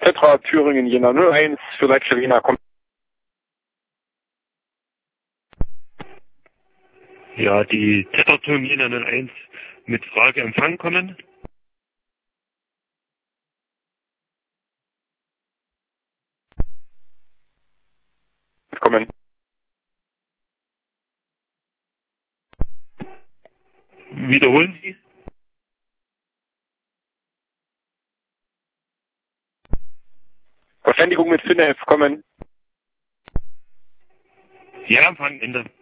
Tetra Thüringen Jena 01 für Leitstelle Jena kommt. Ja, die Tetra-Thüringen Jena 01 mit Frage Empfang kommen. Kommen. Wiederholen Sie? Verständigung mit Synapse kommen. Ja, Empfang, Ende.